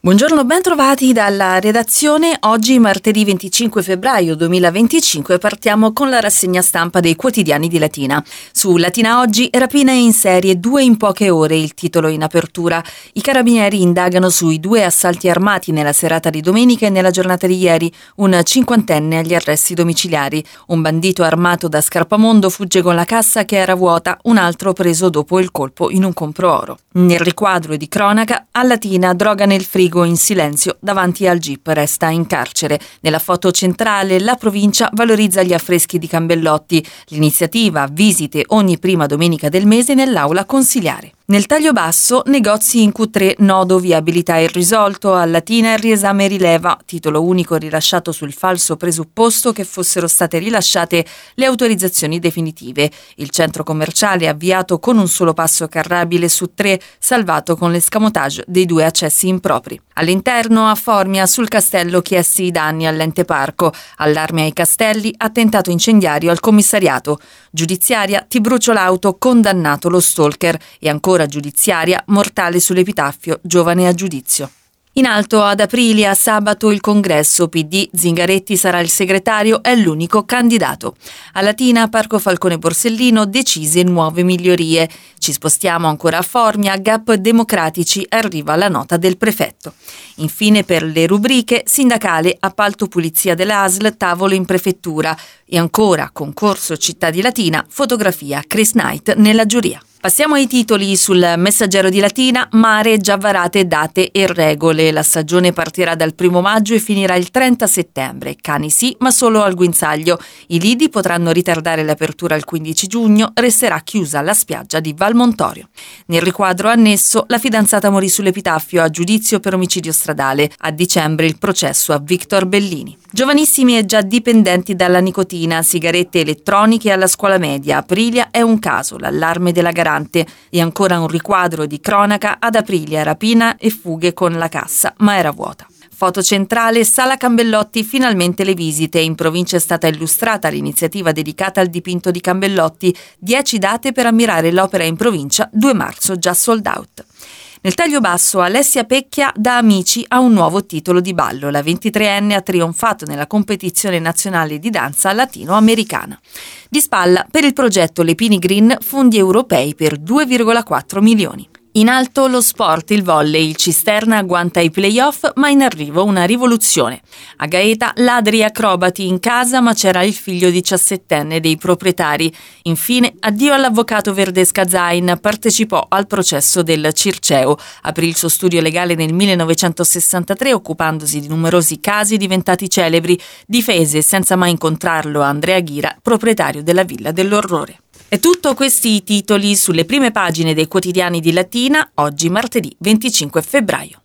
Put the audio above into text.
Buongiorno, ben trovati dalla redazione. Oggi, martedì 25 febbraio 2025, partiamo con la rassegna stampa dei quotidiani di Latina. Su Latina Oggi, rapina in serie, 2 in poche ore, il titolo in apertura. I carabinieri indagano sui 2 assalti armati nella serata di domenica e nella giornata di ieri, un cinquantenne agli arresti domiciliari. Un bandito armato da scarpamondo fugge con la cassa che era vuota, un altro preso dopo il colpo in un compro oro. Nel riquadro di cronaca, a Latina, droga nel frigo in silenzio davanti al GIP, resta in carcere. Nella foto centrale la provincia valorizza gli affreschi di Cambellotti. L'iniziativa visite ogni prima domenica del mese nell'aula consiliare. Nel taglio basso, negozi in Q3, nodo viabilità irrisolto, a Latina il riesame rileva, titolo unico rilasciato sul falso presupposto che fossero state rilasciate le autorizzazioni definitive. Il centro commerciale avviato con un solo passo carrabile su 3, salvato con l'escamotage dei 2 accessi impropri. All'interno, a Formia, sul castello chiesti i danni all'ente parco, allarme ai castelli, attentato incendiario al commissariato. Giudiziaria, ti brucio l'auto, condannato lo stalker, e ancora giudiziaria, mortale sull'epitaffio, giovane a giudizio. In alto ad Aprilia, sabato il congresso PD, Zingaretti sarà il segretario, è l'unico candidato. A Latina, Parco Falcone Borsellino, decise nuove migliorie. Ci spostiamo ancora a Formia, gap democratici, arriva la nota del prefetto. Infine per le rubriche, sindacale, appalto pulizia dell'ASL, tavolo in prefettura. E ancora, concorso Città di Latina, fotografia, Chris Knight nella giuria. Passiamo ai titoli sul Messaggero di Latina. Mare, già varate date e regole. La stagione partirà dal 1 maggio e finirà il 30 settembre. Cani sì, ma solo al guinzaglio. I lidi potranno ritardare l'apertura al 15 giugno, resterà chiusa la spiaggia di Valmontorio. Nel riquadro annesso, la fidanzata morì sull'epitaffio a giudizio per omicidio stradale. A dicembre il processo a Victor Bellini. Giovanissimi e già dipendenti dalla nicotina, sigarette elettroniche alla scuola media. Aprilia è un caso, l'allarme della garante. E ancora un riquadro di cronaca, ad Aprilia, rapina e fughe con la cassa, ma era vuota. Foto centrale, Sala Cambellotti, finalmente le visite. In provincia è stata illustrata l'iniziativa dedicata al dipinto di Cambellotti. 10 date per ammirare l'opera in provincia, 2 marzo già sold out. Nel taglio basso, Alessia Pecchia da Amici ha un nuovo titolo di ballo. La 23enne ha trionfato nella competizione nazionale di danza latinoamericana. Di spalla, per il progetto Lepini Green, fondi europei per 2,4 milioni. In alto lo sport, il volley, il Cisterna agguanta i play-off, ma in arrivo una rivoluzione. A Gaeta, ladri acrobati in casa, ma c'era il figlio 17enne dei proprietari. Infine, addio all'avvocato Verdesca Zain, partecipò al processo del Circeo. Aprì il suo studio legale nel 1963, occupandosi di numerosi casi diventati celebri. Difese, senza mai incontrarlo, Andrea Ghira, proprietario della Villa dell'Orrore. È tutto, questi i titoli sulle prime pagine dei quotidiani di Latina, oggi martedì 25 febbraio.